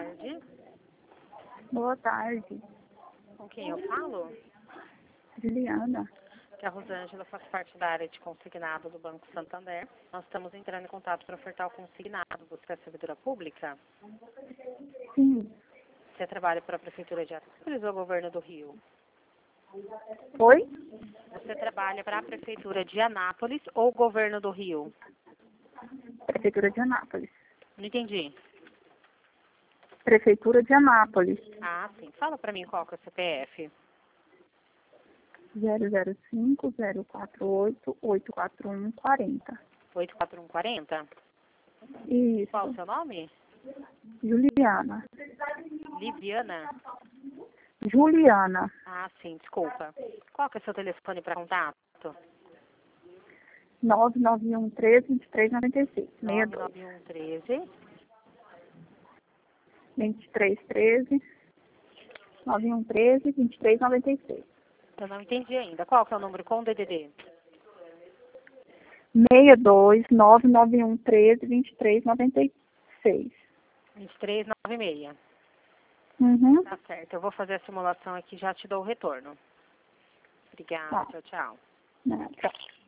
tarde. Boa tarde, Com quem eu falo? Juliana. Que a Rosângela faz parte da área de consignado do Banco Santander. Nós estamos entrando em contato para ofertar o consignado. Você é servidora pública? Sim. Você trabalha para a Prefeitura de Anápolis ou Governo do Rio? Oi? Você trabalha para a Prefeitura de Anápolis ou Governo do Rio? Prefeitura de Anápolis. Não entendi. Prefeitura de Anápolis. Ah, sim. Fala para mim qual que é o CPF. 005-048-841-40. 84140? Isso. Qual o seu nome? Juliana. Liviana? Juliana. Ah, sim. Desculpa. Qual que é o seu telefone para contato? 991-13-2396. 99113. 2313. 9113-2396. Eu não entendi ainda. Qual que é o número com o DDD? 62-99113-2396. 2396. Uhum. Tá certo. Eu vou fazer a simulação aqui e já te dou o retorno. Obrigada. Tá. Tchau, tchau. Tchau.